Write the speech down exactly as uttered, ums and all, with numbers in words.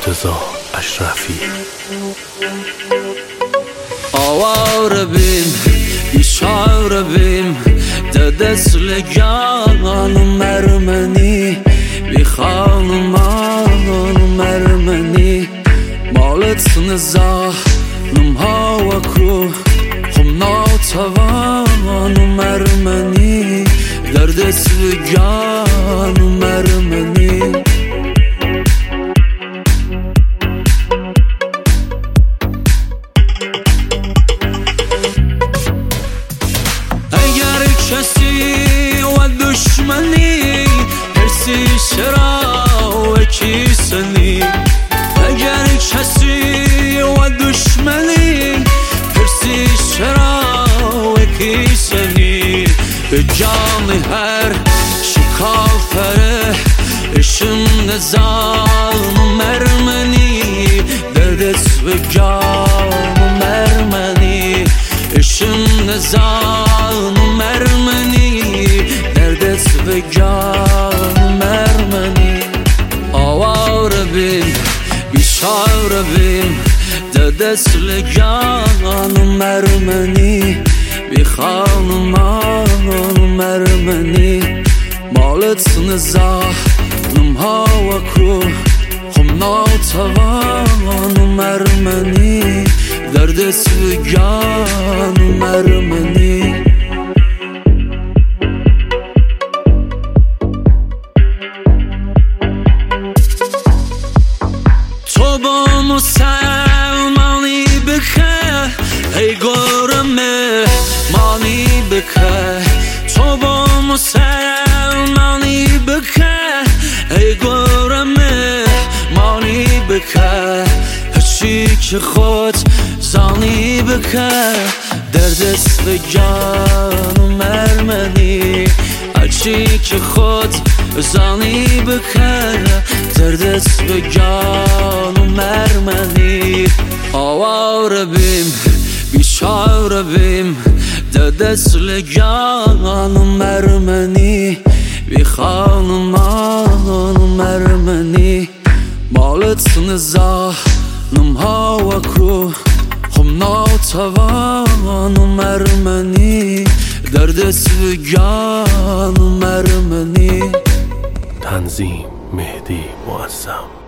مرتضی اشرفی. آواره بیم بیچاره بیم ده دسلگان مرمنی بی خانمان مرمنی مالت نزاحنم هوا کو خم ناتوان مرمنی در دسلگان مرمنی کسی و دشمنی هرسی چرا و کیسنی اگر کسی و دشمنی هرسی چرا و کیسنی به جان هر شکافره اشم نظام مرمنی در دست و جان مرمنی اشم نظام مرمنی در دست و جان مرمنی آواره بیم بیچاره بیم در دست لگان مرمنی بی خانمان مرمنی مالت نزاحنم هوا کو خم ناتوان مرمنی در دست و جان مرمنی تو با مسلمانی بکه ای گرمه مانی بکه تو با مسلمانی بکه ای گرمه مانی بکه هرچی که خود زانی بکه در دست و جان مرمنی هرچی که خود زانی بکه در دست و جان مرمنی آواره بیم بیچاره بیم در دست لگان مرمنی بی خانمان مرمنی مالت نزاحنم هوا کو خم ناتوان مرمنی در دست و جان مرمنی. تنظیم مهدی معظم.